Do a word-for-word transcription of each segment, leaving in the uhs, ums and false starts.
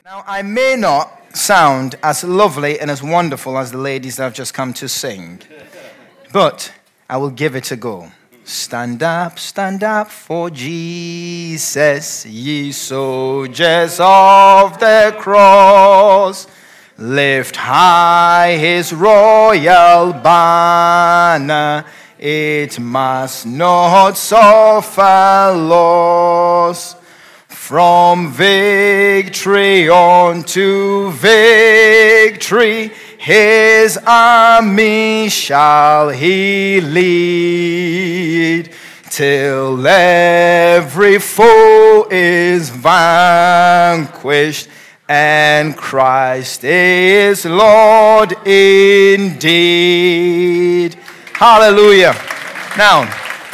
Now, I may not sound as lovely and as wonderful as the ladies that have just come to sing, but I will give it a go. Stand up, stand up for Jesus, ye soldiers of the cross. Lift high his royal banner, it must not suffer loss. From victory on to victory, his army shall he lead, till every foe is vanquished, and Christ is Lord indeed. Hallelujah. Now,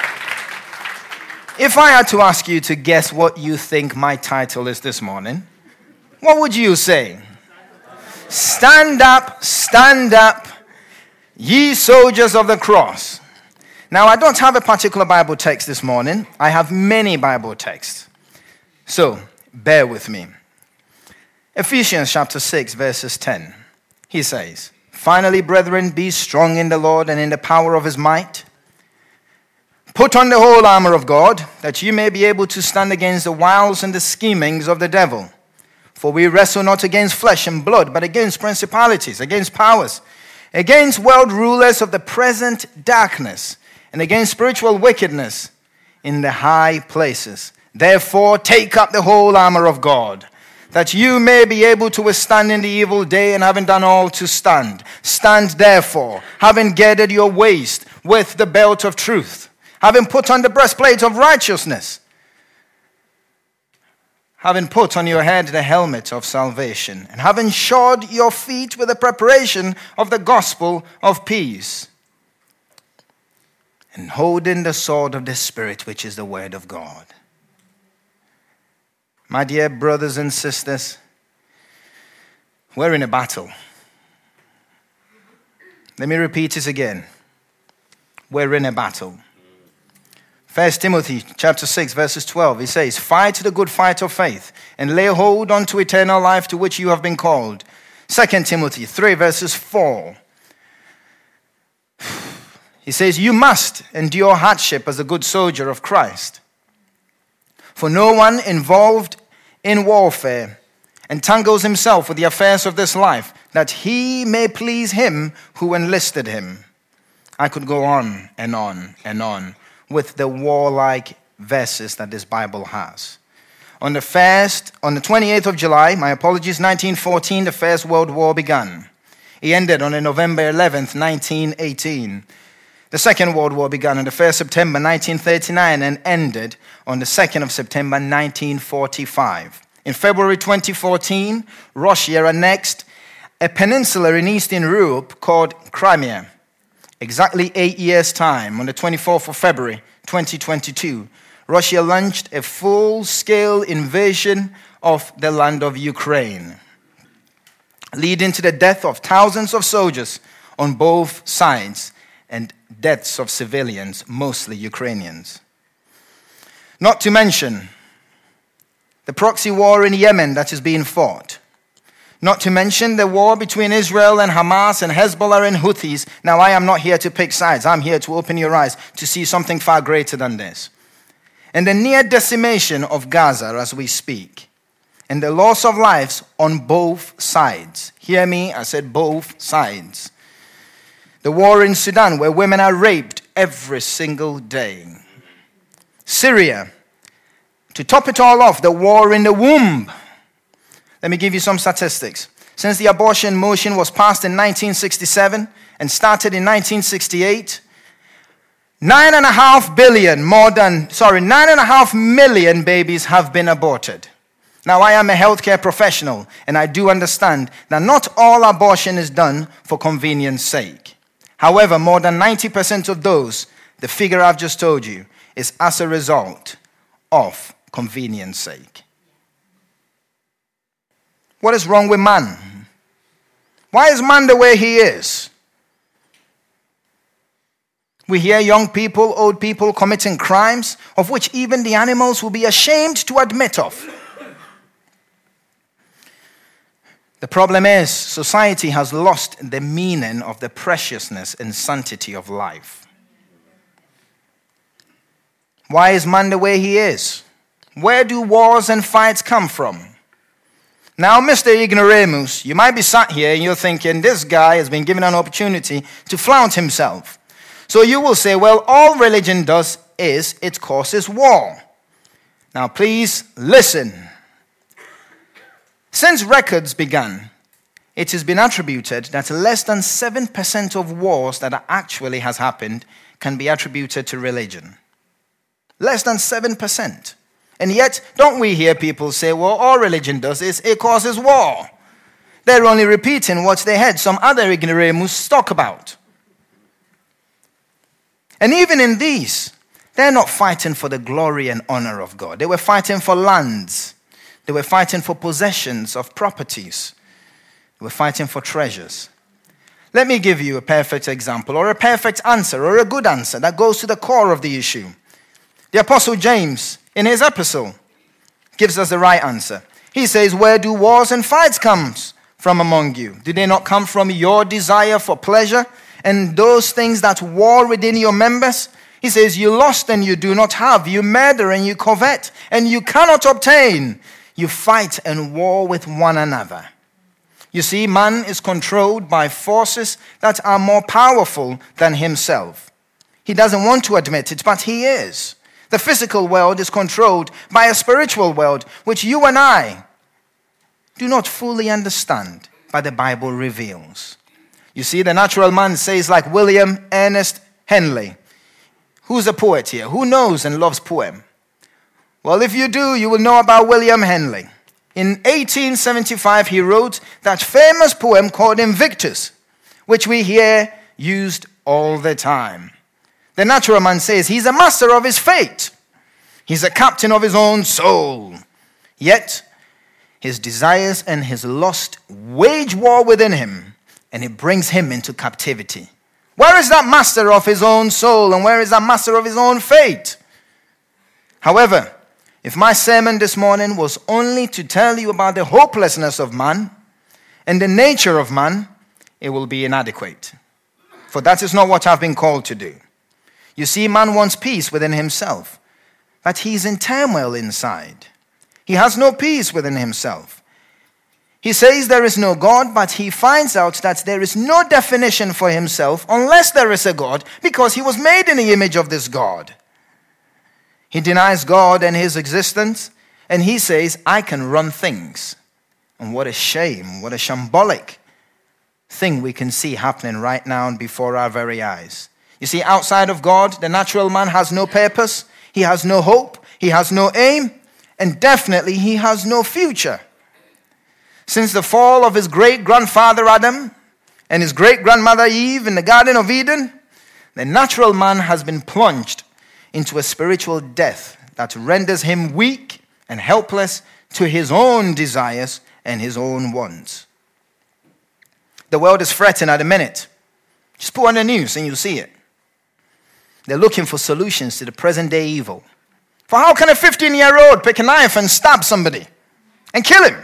if I had to ask you to guess what you think my title is this morning, what would you say? Stand up, stand up, ye soldiers of the cross. Now, I don't have a particular Bible text this morning. I have many Bible texts. So, bear with me. Ephesians chapter six, verses ten. He says, "Finally, brethren, be strong in the Lord and in the power of his might. Put on the whole armor of God, that you may be able to stand against the wiles and the schemings of the devil. For we wrestle not against flesh and blood, but against principalities, against powers, against world rulers of the present darkness, and against spiritual wickedness in the high places. Therefore, take up the whole armor of God, that you may be able to withstand in the evil day, and having done all to stand. Stand therefore, having girded your waist with the belt of truth, having put on the breastplate of righteousness, having put on your head the helmet of salvation, and having shod your feet with the preparation of the gospel of peace, and holding the sword of the Spirit, which is the word of God." My dear brothers and sisters, we're in a battle. Let me repeat it again. We're in a battle. First Timothy chapter six, verses twelve, he says, "Fight the good fight of faith, and lay hold on to eternal life, to which you have been called." Second Timothy three, verses four. He says, "You must endure hardship as a good soldier of Christ. For no one involved in warfare entangles himself with the affairs of this life, that he may please him who enlisted him." I could go on and on and on with the warlike verses that this Bible has. On the first, on the twenty-eighth of July, my apologies, nineteen fourteen, the First World War began. It ended on November eleventh, nineteen eighteen. The Second World War began on the first of September, nineteen thirty-nine, and ended on the second of September, nineteen forty-five. In February twenty fourteen, Russia annexed a peninsula in Eastern Europe called Crimea. Exactly eight years' time, on the twenty-fourth of February, twenty twenty-two, Russia launched a full-scale invasion of the land of Ukraine, leading to the death of thousands of soldiers on both sides and deaths of civilians, mostly Ukrainians. Not to mention the proxy war in Yemen that is being fought. Not to mention the war between Israel and Hamas and Hezbollah and Houthis. Now, I am not here to pick sides. I'm here to open your eyes to see something far greater than this. And the near decimation of Gaza as we speak. And the loss of lives on both sides. Hear me, I said both sides. The war in Sudan, where women are raped every single day. Syria. To top it all off, the war in the womb. Let me give you some statistics. Since the abortion motion was passed in nineteen sixty-seven and started in nineteen sixty-eight, nine and a half billion, more than, sorry, nine and a half million babies have been aborted. Now, I am a healthcare professional, and I do understand that not all abortion is done for convenience sake. However, more than ninety percent of those, the figure I've just told you, is as a result of convenience sake. What is wrong with man? Why is man the way he is? We hear young people, old people committing crimes of which even the animals will be ashamed to admit of. The problem is, society has lost the meaning of the preciousness and sanctity of life. Why is man the way he is? Where do wars and fights come from? Now, Mister Ignoramus, you might be sat here and you're thinking, this guy has been given an opportunity to flaunt himself. So you will say, well, all religion does is it causes war. Now, please listen. Since records began, it has been attributed that less than seven percent of wars that actually has happened can be attributed to religion. Less than seven percent. And yet, don't we hear people say, well, all religion does is it causes war. They're only repeating what they had some other ignoramus talk about. And even in these, they're not fighting for the glory and honor of God. They were fighting for lands. They were fighting for possessions of properties. They were fighting for treasures. Let me give you a perfect example, or a perfect answer, or a good answer that goes to the core of the issue. The Apostle James, in his epistle, gives us the right answer. He says, where do wars and fights come from among you? Do they not come from your desire for pleasure and those things that war within your members? He says, you lust and you do not have. You murder and you covet and you cannot obtain. You fight and war with one another. You see, man is controlled by forces that are more powerful than himself. He doesn't want to admit it, but he is. The physical world is controlled by a spiritual world, which you and I do not fully understand, but the Bible reveals. You see, the natural man says like William Ernest Henley. Who's a poet here? Who knows and loves poem? Well, if you do, you will know about William Henley. In eighteen seventy-five, he wrote that famous poem called Invictus, which we hear used all the time. The natural man says he's a master of his fate. He's a captain of his own soul. Yet, his desires and his lust wage war within him, and it brings him into captivity. Where is that master of his own soul, and where is that master of his own fate? However, if my sermon this morning was only to tell you about the hopelessness of man and the nature of man, it will be inadequate. For that is not what I've been called to do. You see, man wants peace within himself, but he's in turmoil inside. He has no peace within himself. He says there is no God, but he finds out that there is no definition for himself unless there is a God, because he was made in the image of this God. He denies God and his existence, and he says, I can run things. And what a shame, what a shambolic thing we can see happening right now before our very eyes. You see, outside of God, the natural man has no purpose, he has no hope, he has no aim, and definitely he has no future. Since the fall of his great-grandfather Adam and his great-grandmother Eve in the Garden of Eden, the natural man has been plunged into a spiritual death that renders him weak and helpless to his own desires and his own wants. The world is fretting at the minute. Just put on the news and you'll see it. They're looking for solutions to the present-day evil. For how can a fifteen-year-old pick a knife and stab somebody and kill him?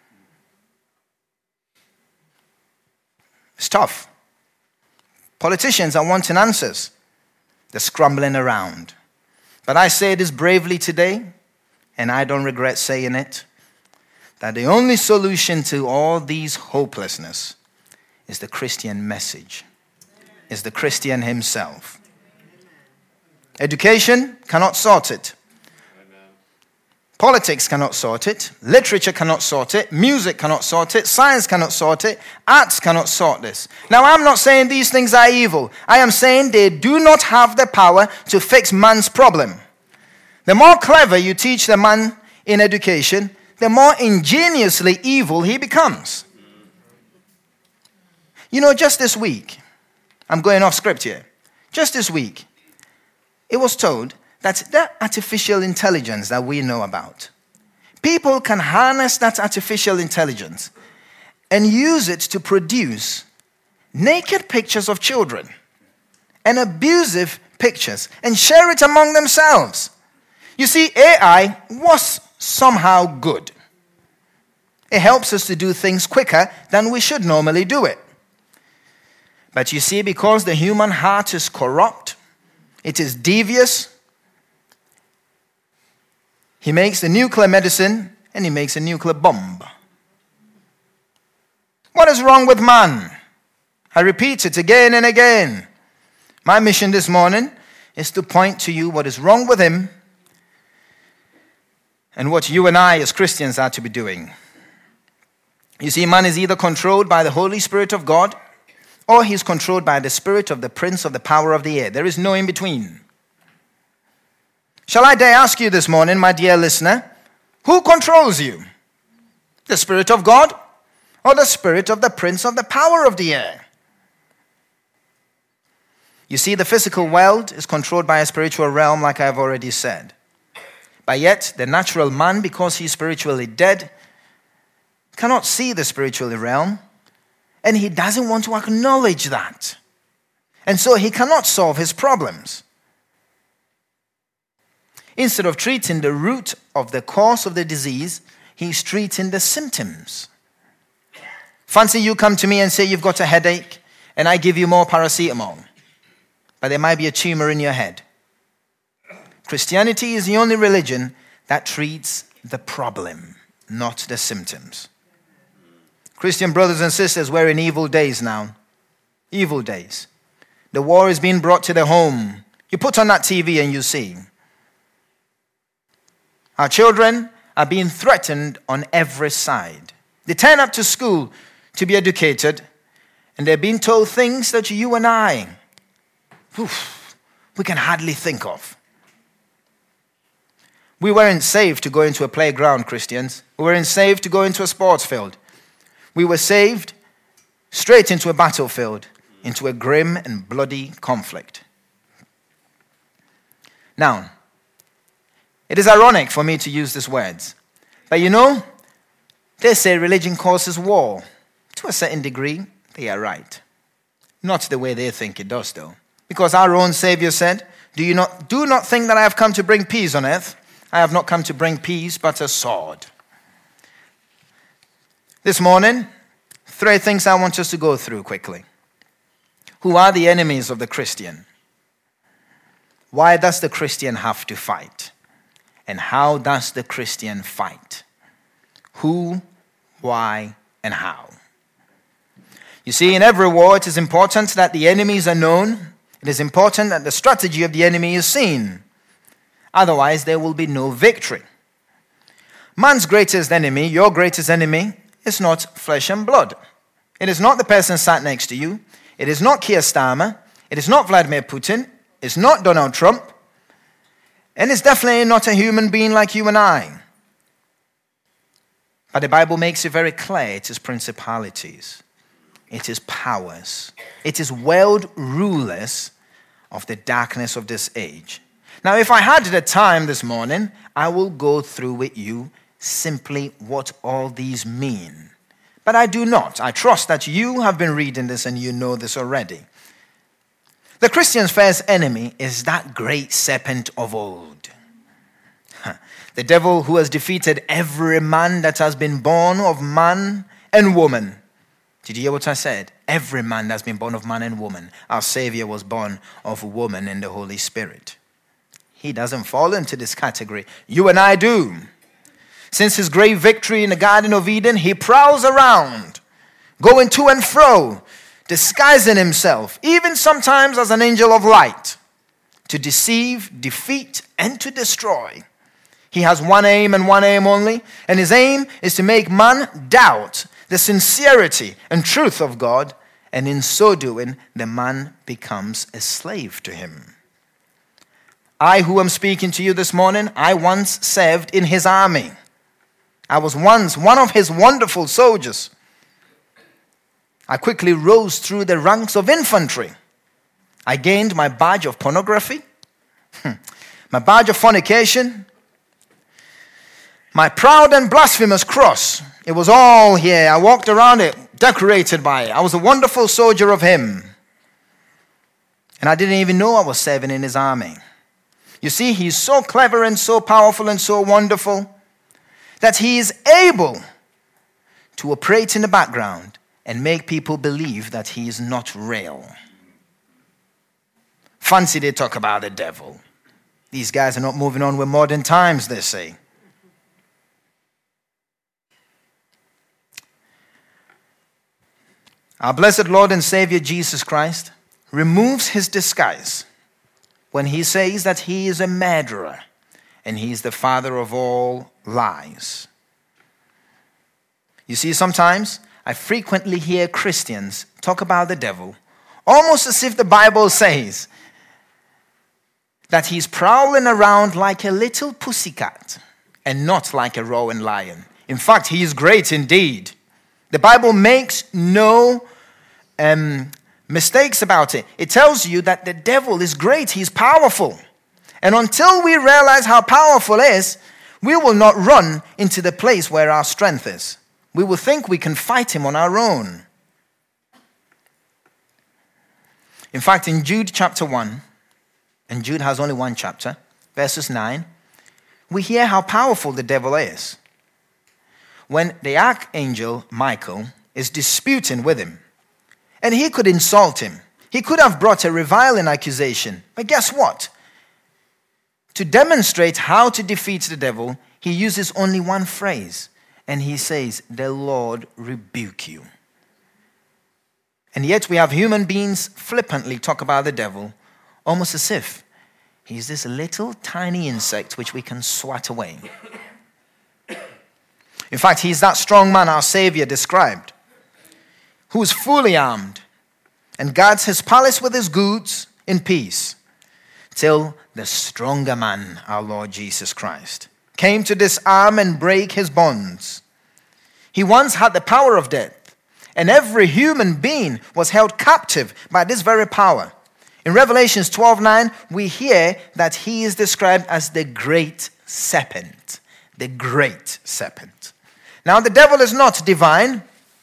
It's tough. Politicians are wanting answers. They're scrambling around. But I say this bravely today, and I don't regret saying it, that the only solution to all these hopelessness is the Christian message, is the Christian himself. Education cannot sort it. Politics cannot sort it. Literature cannot sort it. Music cannot sort it. Science cannot sort it. Arts cannot sort this. Now, I'm not saying these things are evil. I am saying they do not have the power to fix man's problem. The more clever you teach the man in education, the more ingeniously evil he becomes. You know, just this week, I'm going off script here. Just this week, it was told that that artificial intelligence that we know about, people can harness that artificial intelligence and use it to produce naked pictures of children and abusive pictures and share it among themselves. You see, A I was somehow good. It helps us to do things quicker than we should normally do it. But you see, because the human heart is corrupt, it is devious, he makes the nuclear medicine and he makes a nuclear bomb. What is wrong with man? I repeat it again and again. My mission this morning is to point to you what is wrong with him and what you and I as Christians are to be doing. You see, man is either controlled by the Holy Spirit of God or he's controlled by the spirit of the prince of the power of the air. There is no in between. Shall I dare ask you this morning, my dear listener, who controls you? The Spirit of God or the spirit of the prince of the power of the air? You see, the physical world is controlled by a spiritual realm, like I've already said. But yet, the natural man, because he's spiritually dead, cannot see the spiritual realm, and he doesn't want to acknowledge that. And so he cannot solve his problems. Instead of treating the root of the cause of the disease, he's treating the symptoms. Fancy you come to me and say you've got a headache, and I give you more paracetamol, but there might be a tumor in your head. Christianity is the only religion that treats the problem, not the symptoms. Christian brothers and sisters, we're in evil days now. Evil days. The war is being brought to the home. You put on that T V and you see. Our children are being threatened on every side. They turn up to school to be educated, and they're being told things that you and I, oof, we can hardly think of. We weren't saved to go into a playground, Christians. We weren't saved to go into a sports field. We were saved straight into a battlefield, into a grim and bloody conflict. Now, it is ironic for me to use these words, but you know, they say religion causes war. To a certain degree, they are right. Not the way they think it does, though. Because our own Savior said, Do you not do not think that I have come to bring peace on earth? I have not come to bring peace, but a sword. This morning, three things I want us to go through quickly. Who are the enemies of the Christian? Why does the Christian have to fight? And how does the Christian fight? Who, why, and how? You see, in every war, it is important that the enemies are known. It is important that the strategy of the enemy is seen. Otherwise, there will be no victory. Man's greatest enemy, your greatest enemy, is not flesh and blood. It is not the person sat next to you. It is not Keir Starmer. It is not Vladimir Putin. It's not Donald Trump. And it's definitely not a human being like you and I. But the Bible makes it very clear it is principalities. It is powers. It is world rulers of the darkness of this age. Now, if I had the time this morning, I will go through with you simply what all these mean. But I do not. I trust that you have been reading this and you know this already. The Christian's first enemy is that great serpent of old. The devil who has defeated every man that has been born of man and woman. Did you hear what I said? Every man that's been born of man and woman. Our Savior was born of woman in the Holy Spirit. He doesn't fall into this category. You and I do. Since his great victory in the Garden of Eden, he prowls around, going to and fro, disguising himself, even sometimes as an angel of light, to deceive, defeat, and to destroy. He has one aim and one aim only, and his aim is to make man doubt the sincerity and truth of God, and in so doing, the man becomes a slave to him. I, who am speaking to you this morning, I once served in his army. I was once one of his wonderful soldiers. I quickly rose through the ranks of infantry. I gained my badge of pornography, my badge of fornication, my proud and blasphemous cross. It was all here. I walked around it, decorated by it. I was a wonderful soldier of him. And I didn't even know I was serving in his army. You see, he's so clever and so powerful and so wonderful that he is able to operate in the background and make people believe that he is not real. Fancy they talk about the devil. These guys are not moving on with modern times, they say. Our blessed Lord and Savior Jesus Christ removes his disguise when he says that he is a murderer and he is the father of all lies. You see, sometimes I frequently hear Christians talk about the devil almost as if the Bible says that he's prowling around like a little pussycat and not like a roaring lion. In fact, he is great indeed. The Bible makes no um, mistakes about it. It tells you that the devil is great. He's powerful. And until we realize how powerful he is, we will not run into the place where our strength is. We will think we can fight him on our own. In fact, in Jude chapter one, and Jude has only one chapter, verses nine, we hear how powerful the devil is. When the archangel Michael is disputing with him, and he could insult him, he could have brought a reviling accusation. But guess what? To demonstrate how to defeat the devil, he uses only one phrase, and he says, "The Lord rebuke you." And yet we have human beings flippantly talk about the devil, almost as if he's this little tiny insect which we can swat away. In fact, he's that strong man our Savior described, who is fully armed and guards his palace with his goods in peace, till the stronger man, our Lord Jesus Christ, came to disarm and break his bonds. He once had the power of death, and every human being was held captive by this very power. In Revelation twelve nine, we hear that he is described as the great serpent. The great serpent. Now, the devil is not divine,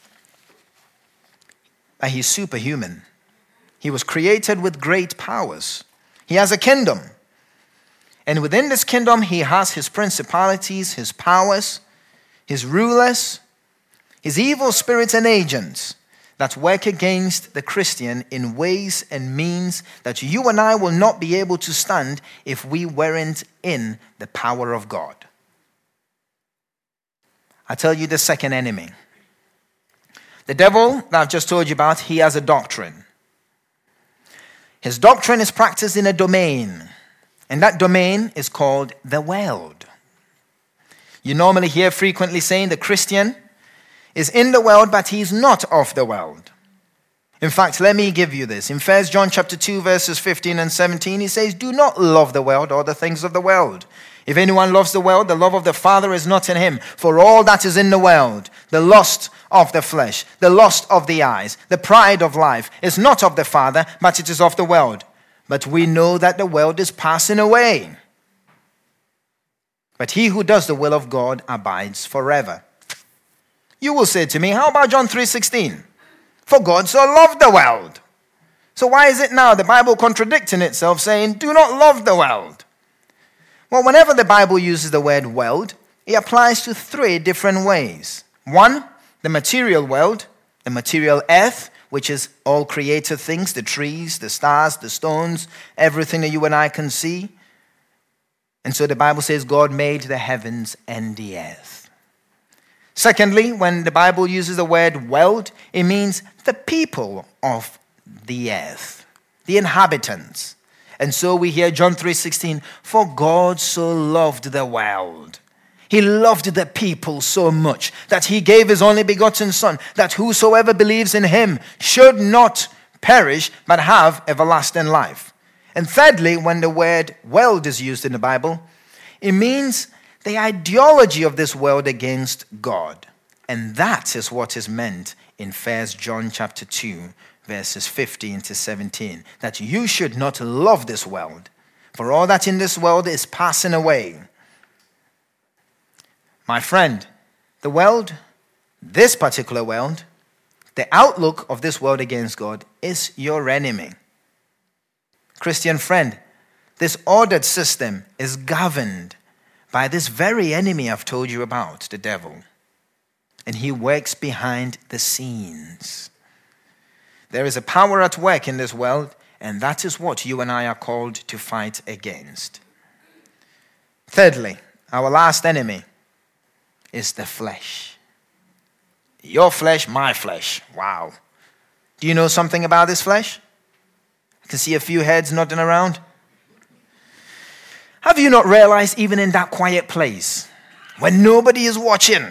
but he's superhuman. He was created with great powers. He has a kingdom. And within this kingdom, he has his principalities, his powers, his rulers, his evil spirits and agents that work against the Christian in ways and means that you and I will not be able to stand if we weren't in the power of God. I tell you the second enemy. The devil that I've just told you about, he has a doctrine. His doctrine is practiced in a domain, and that domain is called the world. You normally hear frequently saying the Christian is in the world, but he's not of the world. In fact, let me give you this. In First John chapter two, verses fifteen and seventeen, he says, "Do not love the world or the things of the world. If anyone loves the world, the love of the Father is not in him. For all that is in the world, the lust of the flesh, the lust of the eyes, the pride of life, is not of the Father, but it is of the world. But we know that the world is passing away. But he who does the will of God abides forever." You will say to me, how about John three sixteen? For God so loved the world. So why is it now the Bible contradicting itself, saying, do not love the world? Well, whenever the Bible uses the word world, it applies to three different ways. One, the material world, the material earth, which is all created things, the trees, the stars, the stones, everything that you and I can see. And so the Bible says God made the heavens and the earth. Secondly, when the Bible uses the word world, it means the people of the earth, the inhabitants. And so we hear John three sixteen, for God so loved the world. He loved the people so much that he gave his only begotten Son, that whosoever believes in him should not perish, but have everlasting life. And thirdly, when the word world is used in the Bible, it means the ideology of this world against God. And that is what is meant in First John chapter two, verses fifteen to seventeen, that you should not love this world, for all that in this world is passing away. My friend, the world, this particular world, the outlook of this world against God is your enemy. Christian friend, this ordered system is governed by this very enemy I've told you about, the devil. and he works behind the scenes. There is a power at work in this world, and that is what you and I are called to fight against. Thirdly, our last enemy is the flesh. Your flesh, my flesh. Wow. Do you know something about this flesh? I can see a few heads nodding around. Have you not realized, even in that quiet place, when nobody is watching,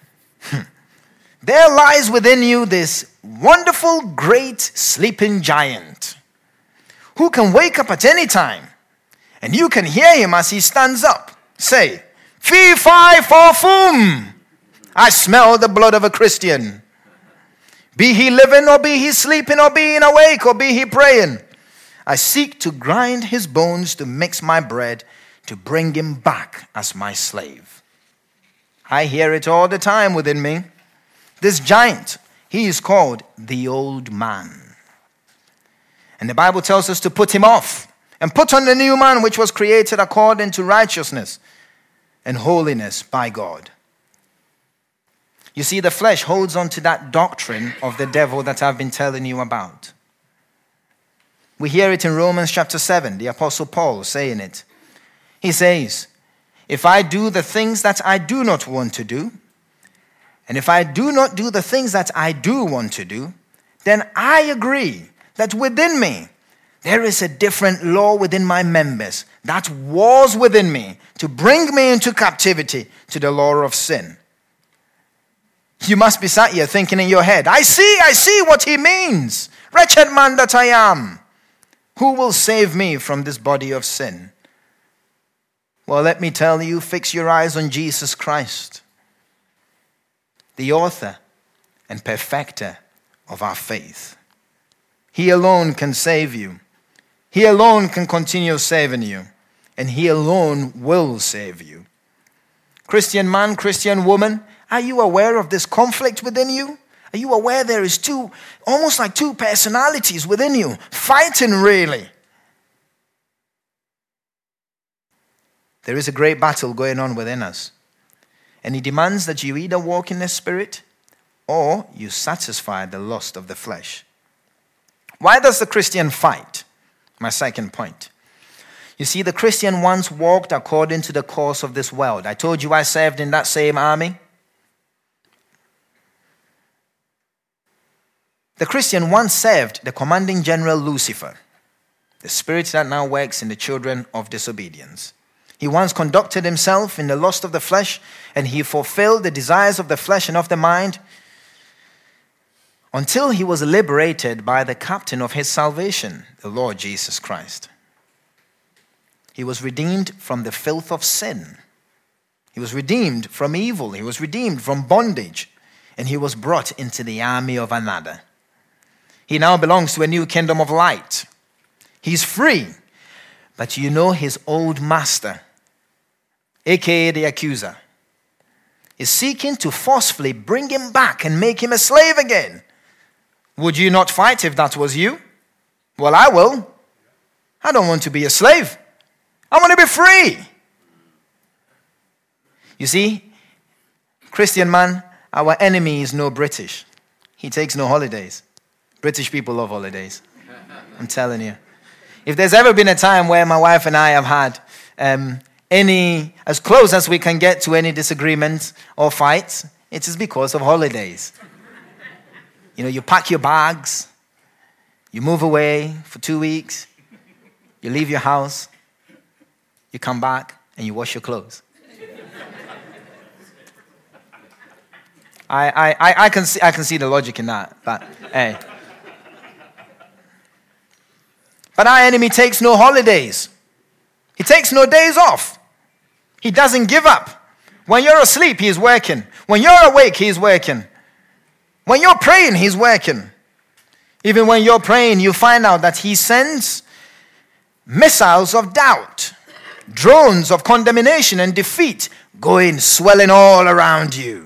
there lies within you this wonderful, great sleeping giant who can wake up at any time, and you can hear him as he stands up say, "Fee, fi, fo, fum. I smell the blood of a Christian. Be he living, or be he sleeping, or be he awake, or be he praying. I seek to grind his bones, to mix my bread, to bring him back as my slave." I hear it all the time within me. This giant, he is called the old man. And the Bible tells us to put him off and put on the new man, which was created according to righteousness and holiness by God. You see, the flesh holds on to that doctrine of the devil that I've been telling you about. We hear it in Romans chapter seven, the Apostle Paul saying it. He says, "If I do the things that I do not want to do, and if I do not do the things that I do want to do, then I agree that within me there is a different law within my members that wars within me to bring me into captivity to the law of sin." You must be sat here thinking in your head, I see, I see what he means. Wretched man that I am. Who will save me from this body of sin? Well, let me tell you, fix your eyes on Jesus Christ, the author and perfecter of our faith. He alone can save you. He alone can continue saving you. And he alone will save you. Christian man, Christian woman, are you aware of this conflict within you? Are you aware there is two, almost like two personalities within you, fighting really? There is a great battle going on within us. And he demands that you either walk in the Spirit or you satisfy the lust of the flesh. Why does the Christian fight? My second point. You see, the Christian once walked according to the course of this world. I told you I served in that same army. The Christian once served the commanding general Lucifer, the spirit that now works in the children of disobedience. He once conducted himself in the lust of the flesh, and he fulfilled the desires of the flesh and of the mind until he was liberated by the captain of his salvation, the Lord Jesus Christ. He was redeemed from the filth of sin. He was redeemed from evil. He was redeemed from bondage. And he was brought into the army of another. He now belongs to a new kingdom of light. He's free. But you know his old master, aka the accuser, is seeking to forcefully bring him back and make him a slave again. Would you not fight if that was you? Well, I will. I don't want to be a slave. I want to be free. You see, Christian man, our enemy is no British. He takes no holidays. British people love holidays. I'm telling you. If there's ever been a time where my wife and I have had um, any, as close as we can get to any disagreements or fights, it is because of holidays. You know, you pack your bags, you move away for two weeks, you leave your house, you come back, and you wash your clothes. I, I, I, can see, I can see the logic in that, but hey. But our enemy takes no holidays. He takes no days off. He doesn't give up. When you're asleep, he's working. When you're awake, he's working. When you're praying, he's working. Even when you're praying, you find out that he sends missiles of doubt, drones of condemnation and defeat going, swelling all around you.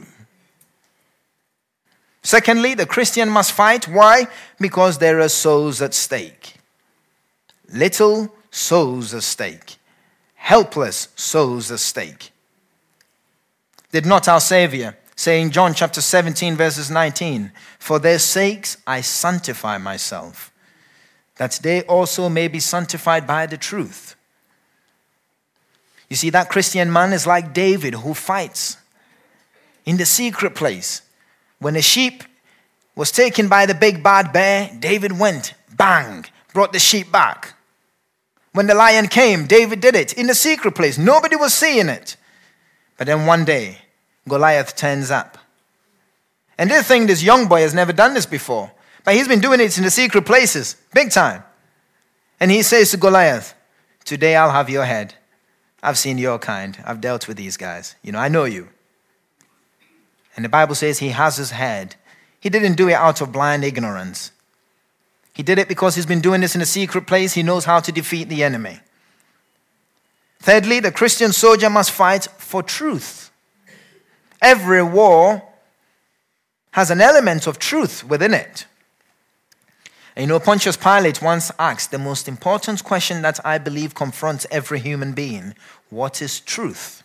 Secondly, the Christian must fight. Why? Because there are souls at stake. Little souls at stake. Helpless souls at stake. Did not our Savior saying, John chapter seventeen, verses nineteen, "For their sakes I sanctify myself, that they also may be sanctified by the truth." You see, that Christian man is like David, who fights in the secret place. When a sheep was taken by the big bad bear, David went, bang, brought the sheep back. When the lion came, David did it in the secret place. Nobody was seeing it. But then one day, Goliath turns up. And they think this young boy has never done this before. But he's been doing it in the secret places, big time. And he says to Goliath, "Today I'll have your head. I've seen your kind. I've dealt with these guys. You know, I know you." And the Bible says he has his head. He didn't do it out of blind ignorance. He did it because he's been doing this in a secret place. He knows how to defeat the enemy. Thirdly, the Christian soldier must fight for truth. Every war has an element of truth within it. And you know, Pontius Pilate once asked the most important question that I believe confronts every human being: what is truth?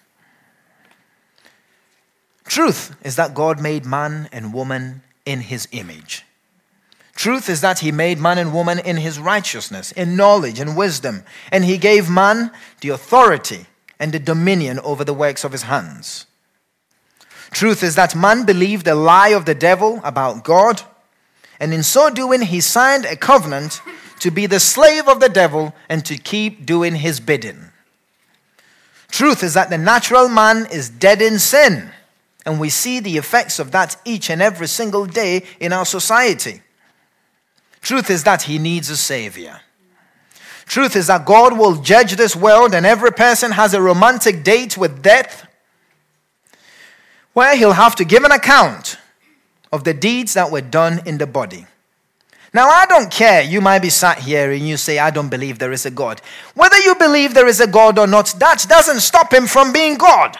Truth is that God made man and woman in his image. Truth is that he made man and woman in his righteousness, in knowledge and wisdom, and he gave man the authority and the dominion over the works of his hands. Truth is that man believed the lie of the devil about God, and in so doing he signed a covenant to be the slave of the devil and to keep doing his bidding. Truth is that the natural man is dead in sin, and we see the effects of that each and every single day in our society. Truth is that he needs a savior. Truth is that God will judge this world, and every person has a romantic date with death where he'll have to give an account of the deeds that were done in the body. Now, I don't care. You might be sat here and you say, "I don't believe there is a God." Whether you believe there is a God or not, that doesn't stop him from being God.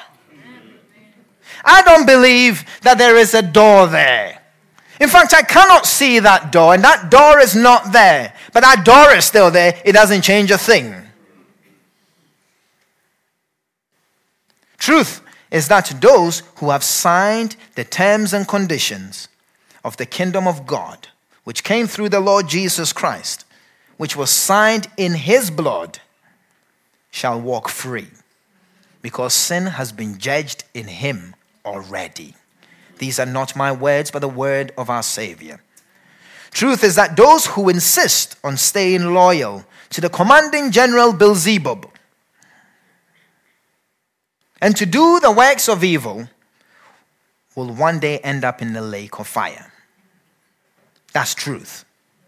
I don't believe that there is a door there. In fact, I cannot see that door, and that door is not there. But that door is still there. It doesn't change a thing. Truth is that those who have signed the terms and conditions of the kingdom of God, which came through the Lord Jesus Christ, which was signed in his blood, shall walk free, because sin has been judged in him already. These are not my words, but the word of our Savior. Truth is that those who insist on staying loyal to the commanding general Beelzebub and to do the works of evil will one day end up in the lake of fire. That's truth.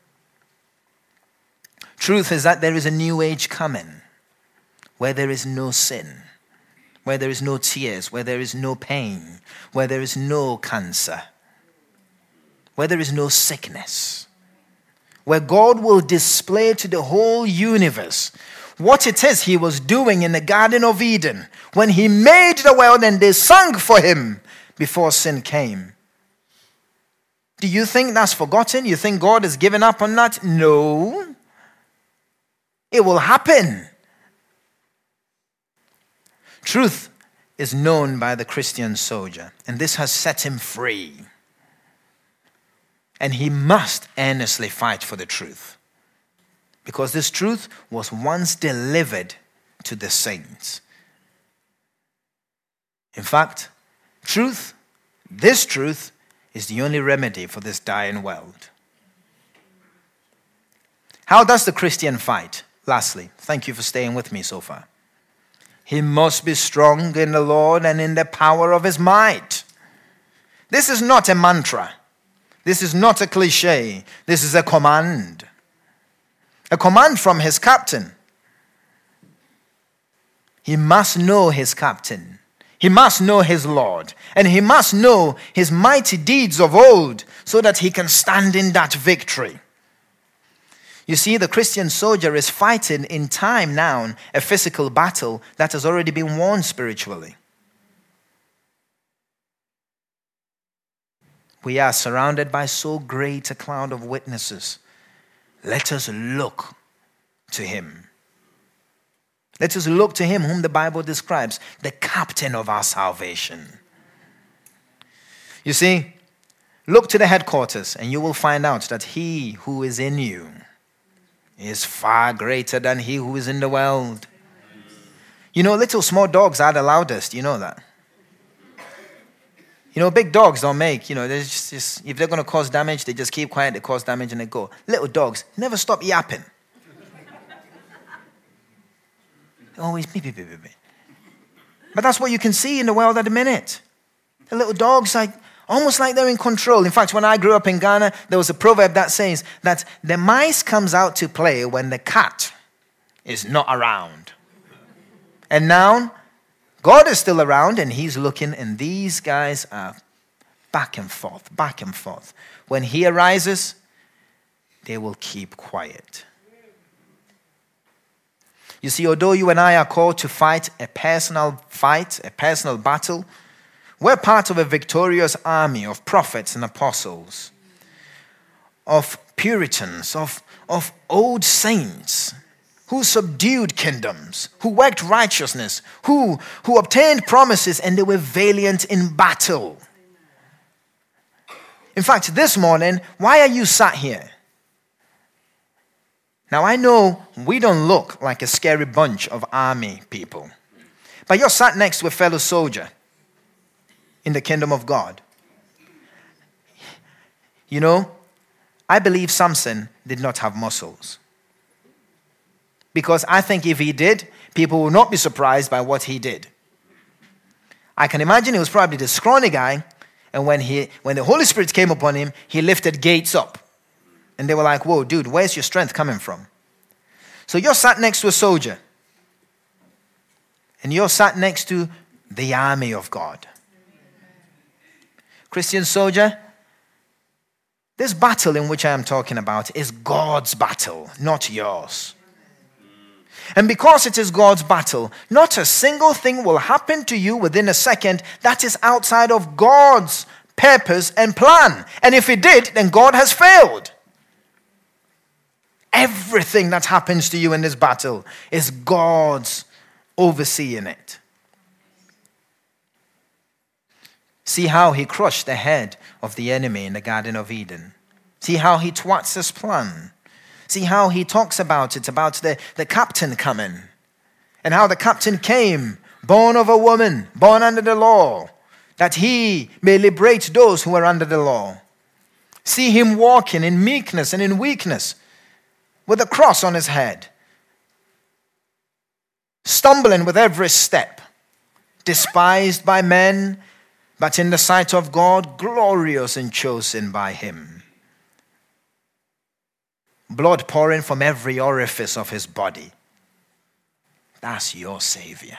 Truth is that there is a new age coming where there is no sin, where there is no tears, where there is no pain, where there is no cancer, where there is no sickness, where God will display to the whole universe what it is he was doing in the Garden of Eden when he made the world and they sang for him before sin came. Do you think that's forgotten? You think God has given up on that? No. It will happen. Truth is known by the Christian soldier, and this has set him free. And he must earnestly fight for the truth, because this truth was once delivered to the saints. In fact, truth, this truth, is the only remedy for this dying world. How does the Christian fight? Lastly, thank you for staying with me so far. He must be strong in the Lord and in the power of his might. This is not a mantra. This is not a cliche. This is a command. A command from his captain. He must know his captain. He must know his Lord. And he must know his mighty deeds of old so that he can stand in that victory. You see, the Christian soldier is fighting in time now a physical battle that has already been won spiritually. We are surrounded by so great a cloud of witnesses. Let us look to him. Let us look to him whom the Bible describes, the captain of our salvation. You see, look to the headquarters and you will find out that he who is in you is far greater than he who is in the world. You know, little small dogs are the loudest. You know that. You know, big dogs don't make, you know, they just, just if they're going to cause damage, they just keep quiet, they cause damage, and they go. Little dogs never stop yapping. Always beep, beep, beep, beep, beep. But that's what you can see in the world at the minute. The little dogs, like, almost like they're in control. In fact, when I grew up in Ghana, there was a proverb that says that the mice comes out to play when the cat is not around. And now, God is still around and he's looking, and these guys are back and forth, back and forth. When he arises, they will keep quiet. You see, although you and I are called to fight a personal fight, a personal battle, we're part of a victorious army of prophets and apostles, of Puritans, of, of old saints, who subdued kingdoms, who worked righteousness, who, who obtained promises, and they were valiant in battle. In fact, this morning, why are you sat here? Now, I know we don't look like a scary bunch of army people, but you're sat next to a fellow soldier in the kingdom of God. You know, I believe Samson did not have muscles. Because I think if he did, people will not be surprised by what he did. I can imagine he was probably the scrawny guy, and when he when the Holy Spirit came upon him, he lifted gates up. And they were like, whoa, dude, where's your strength coming from? So you're sat next to a soldier. And you're sat next to the army of God. Christian soldier, this battle in which I am talking about is God's battle, not yours. And because it is God's battle, not a single thing will happen to you within a second that is outside of God's purpose and plan. And if it did, then God has failed. Everything that happens to you in this battle is God's overseeing it. See how he crushed the head of the enemy in the Garden of Eden. See how he thwarts his plan. See how he talks about it, about the, the captain coming. And how the captain came, born of a woman, born under the law, that he may liberate those who are under the law. See him walking in meekness and in weakness, with a cross on his head, stumbling with every step, despised by men, but in the sight of God, glorious and chosen by him. Blood pouring from every orifice of his body. That's your Savior.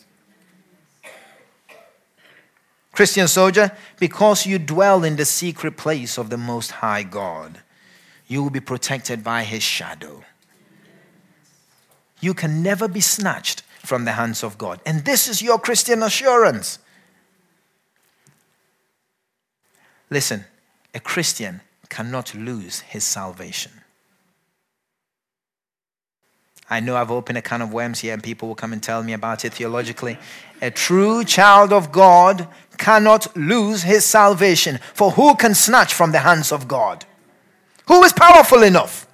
Christian soldier, because you dwell in the secret place of the Most High God, you will be protected by his shadow. You can never be snatched from the hands of God. And this is your Christian assurance. Listen, a Christian cannot lose his salvation. I know I've opened a can of worms here and people will come and tell me about it theologically. A true child of God cannot lose his salvation. For who can snatch from the hands of God? Who is powerful enough?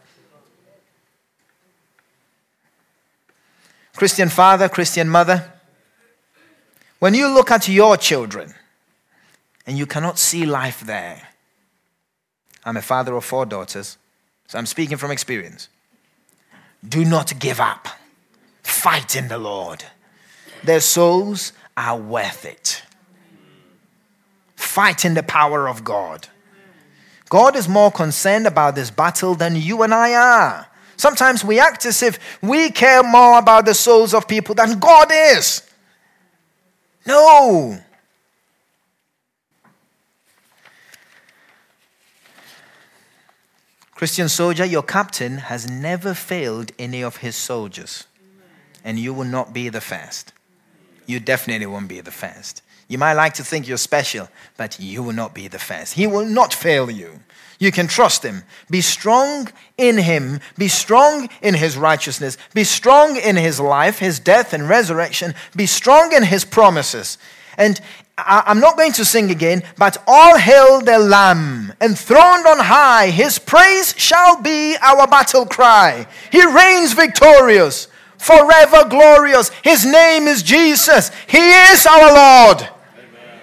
Christian father, Christian mother, when you look at your children and you cannot see life there. I'm a father of four daughters, so I'm speaking from experience. Do not give up. Fight in the Lord. Their souls are worth it. Fight in the power of God. God is more concerned about this battle than you and I are. Sometimes we act as if we care more about the souls of people than God is. No. Christian soldier, your captain has never failed any of his soldiers. And you will not be the first. You definitely won't be the first. You might like to think you're special, but you will not be the first. He will not fail you. You can trust him. Be strong in him. Be strong in his righteousness. Be strong in his life, his death and resurrection. Be strong in his promises. And I, I'm not going to sing again, but all hail the Lamb, enthroned on high. His praise shall be our battle cry. He reigns victorious, forever glorious. His name is Jesus. He is our Lord. Amen.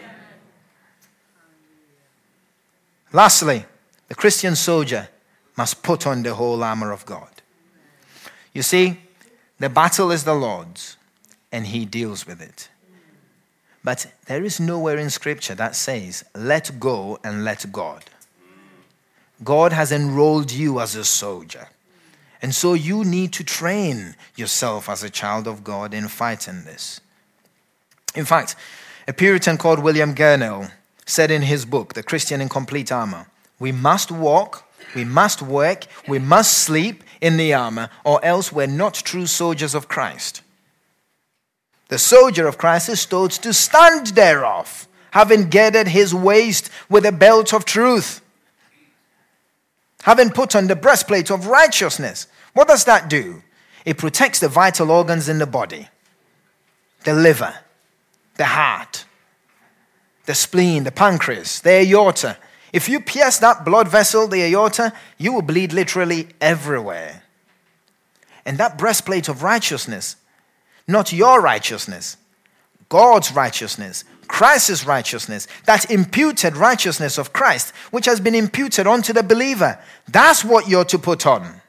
Lastly, the Christian soldier must put on the whole armor of God. You see, the battle is the Lord's, and he deals with it. But there is nowhere in Scripture that says, let go and let God. God has enrolled you as a soldier. And so you need to train yourself as a child of God in fighting this. In fact, a Puritan called William Gurnall said in his book, The Christian in Complete Armor, we must walk, we must work, we must sleep in the armor, or else we're not true soldiers of Christ. The soldier of Christ is told to stand thereof, having girded his waist with a belt of truth, having put on the breastplate of righteousness. What does that do? It protects the vital organs in the body, the liver, the heart, the spleen, the pancreas, the aorta. If you pierce that blood vessel, the aorta, you will bleed literally everywhere. And that breastplate of righteousness, not your righteousness, God's righteousness, Christ's righteousness, that imputed righteousness of Christ, which has been imputed onto the believer. That's what you're to put on.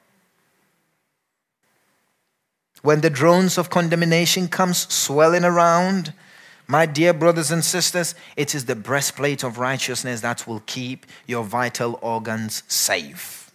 When the drones of condemnation comes swelling around, my dear brothers and sisters, it is the breastplate of righteousness that will keep your vital organs safe.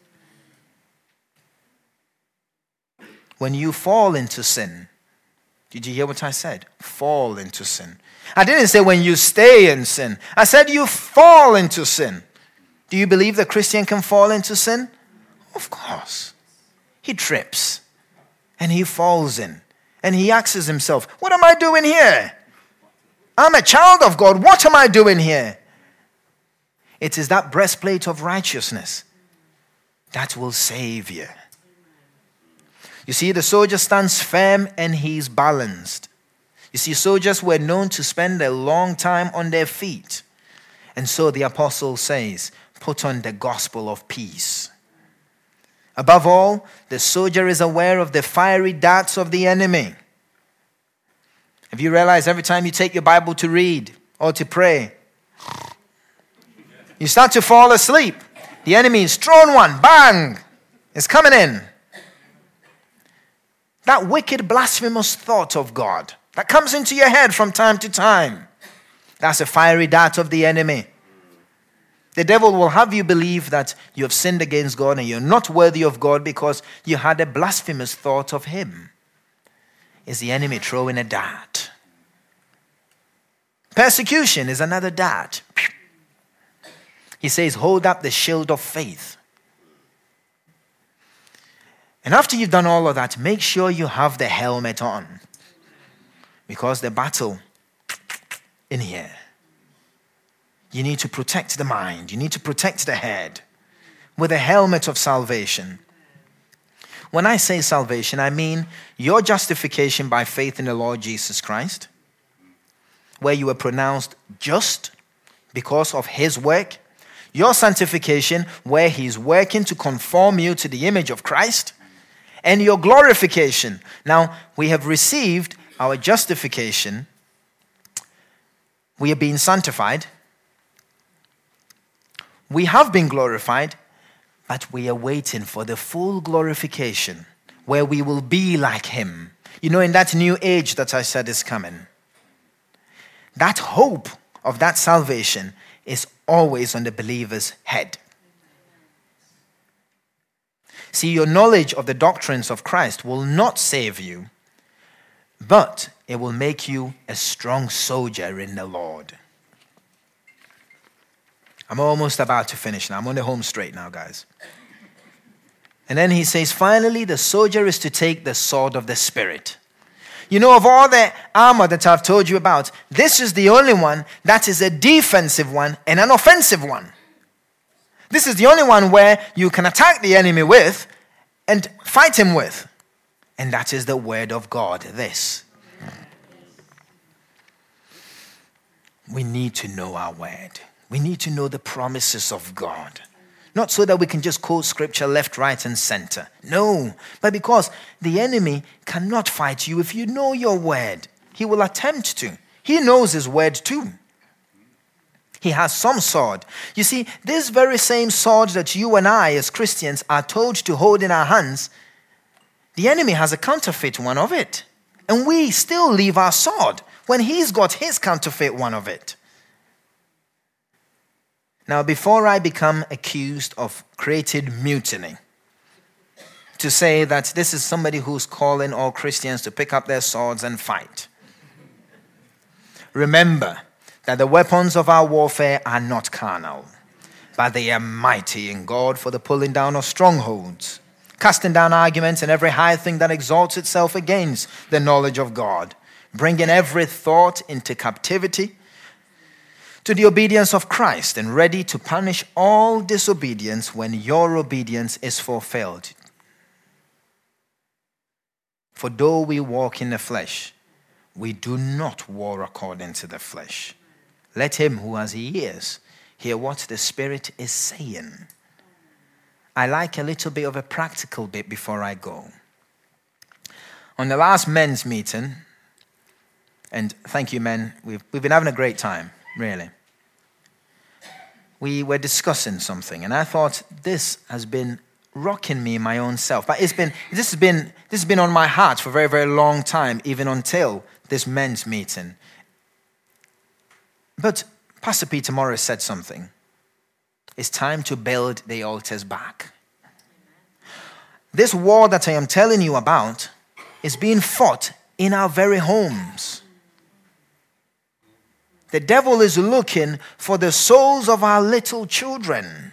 When you fall into sin, did you hear what I said? Fall into sin. I didn't say when you stay in sin. I said you fall into sin. Do you believe the Christian can fall into sin? Of course. He trips and he falls in and he asks himself, what am I doing here? I'm a child of God. What am I doing here? It is that breastplate of righteousness that will save you. You see, the soldier stands firm and he's balanced. You see, soldiers were known to spend a long time on their feet. And so the apostle says, put on the gospel of peace. Above all, the soldier is aware of the fiery darts of the enemy. Have you realized every time you take your Bible to read or to pray, you start to fall asleep? The enemy is thrown one, bang, it's coming in. That wicked, blasphemous thought of God that comes into your head from time to time, that's a fiery dart of the enemy. The devil will have you believe that you have sinned against God and you're not worthy of God because you had a blasphemous thought of him. Is the enemy throwing a dart? Persecution is another dart. He says, hold up the shield of faith. And after you've done all of that, make sure you have the helmet on. Because the battle in here, you need to protect the mind. You need to protect the head with a helmet of salvation. When I say salvation, I mean your justification by faith in the Lord Jesus Christ, where you were pronounced just because of his work. Your sanctification, where he's working to conform you to the image of Christ. And your glorification. Now, we have received our justification. We are being sanctified. We have been glorified, but we are waiting for the full glorification where we will be like him. You know, in that new age that I said is coming. That hope of that salvation is always on the believer's head. See, your knowledge of the doctrines of Christ will not save you, but it will make you a strong soldier in the Lord. I'm almost about to finish now. I'm on the home straight now, guys. And then he says, finally, the soldier is to take the sword of the Spirit. You know, of all the armor that I've told you about, this is the only one that is a defensive one and an offensive one. This is the only one where you can attack the enemy with and fight him with. And that is the word of God, this. We need to know our word. We need to know the promises of God. Not so that we can just quote scripture left, right, and center. No, but because the enemy cannot fight you if you know your word. He will attempt to. He knows his word too. He has some sword. You see, this very same sword that you and I as Christians are told to hold in our hands, the enemy has a counterfeit one of it. And we still leave our sword when he's got his counterfeit one of it. Now, before I become accused of creating mutiny, to say that this is somebody who's calling all Christians to pick up their swords and fight, remember that the weapons of our warfare are not carnal, but they are mighty in God for the pulling down of strongholds, casting down arguments and every high thing that exalts itself against the knowledge of God, bringing every thought into captivity to the obedience of Christ, and ready to punish all disobedience when your obedience is fulfilled. For though we walk in the flesh, we do not war according to the flesh. Let him who has ears hear what the Spirit is saying. I like a little bit of a practical bit before I go. On the last men's meeting, and thank you, men, we've, we've been having a great time, really. We were discussing something, and I thought this has been rocking me my own self. But it's been this has been this has been on my heart for a very, very long time, even until this men's meeting. But Pastor Peter Morris said something. It's time to build the altars back. This war that I am telling you about is being fought in our very homes. The devil is looking for the souls of our little children.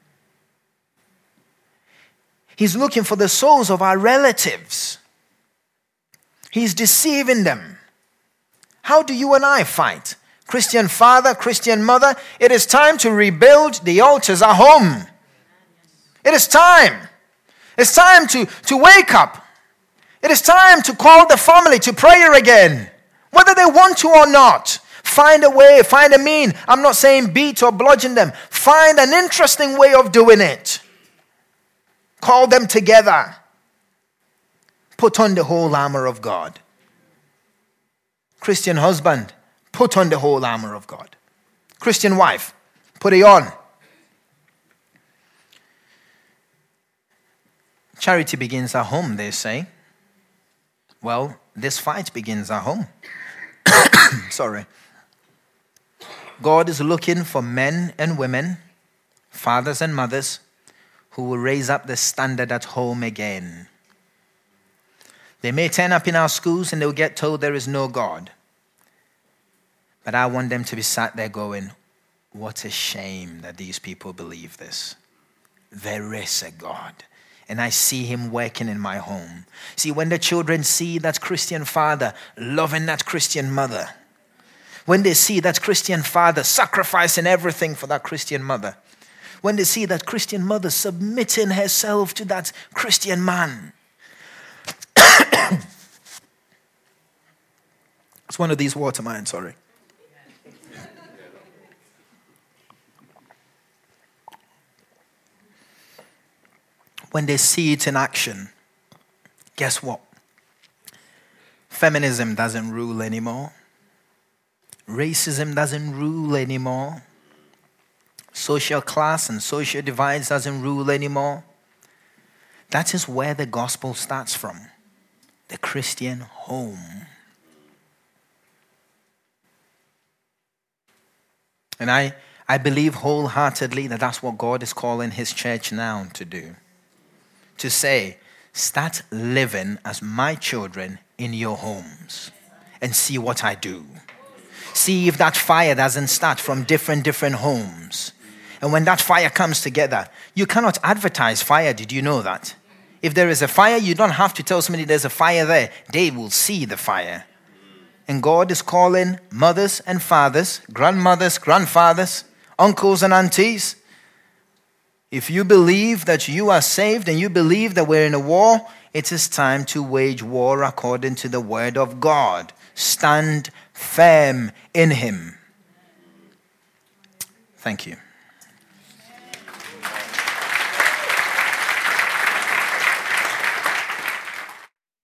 He's looking for the souls of our relatives. He's deceiving them. How do you and I fight? Christian father, Christian mother, it is time to rebuild the altars at home. It is time. It's time to, to wake up. It is time to call the family to prayer again, whether they want to or not. Find a way, find a mean. I'm not saying beat or bludgeon them. Find an interesting way of doing it. Call them together. Put on the whole armor of God. Christian husband, put on the whole armor of God. Christian wife, put it on. Charity begins at home, they say. Well, this fight begins at home. Sorry. God is looking for men and women, fathers and mothers, who will raise up the standard at home again. They may turn up in our schools and they'll get told there is no God. But I want them to be sat there going, what a shame that these people believe this. There is a God. And I see him working in my home. See, when the children see that Christian father loving that Christian mother, when they see that Christian father sacrificing everything for that Christian mother, when they see that Christian mother submitting herself to that Christian man, it's one of these water mines, sorry. When they see it in action, guess what? Feminism doesn't rule anymore. Racism doesn't rule anymore. Social class and social divides doesn't rule anymore. That is where the gospel starts from. The Christian home. And I, I believe wholeheartedly that that's what God is calling his church now to do. To say, start living as my children in your homes and see what I do. See if that fire doesn't start from different, different homes. And when that fire comes together, you cannot advertise fire. Did you know that? If there is a fire, you don't have to tell somebody there's a fire there. They will see the fire. And God is calling mothers and fathers, grandmothers, grandfathers, uncles and aunties. If you believe that you are saved and you believe that we're in a war, it is time to wage war according to the word of God. Stand firm in him. Thank you.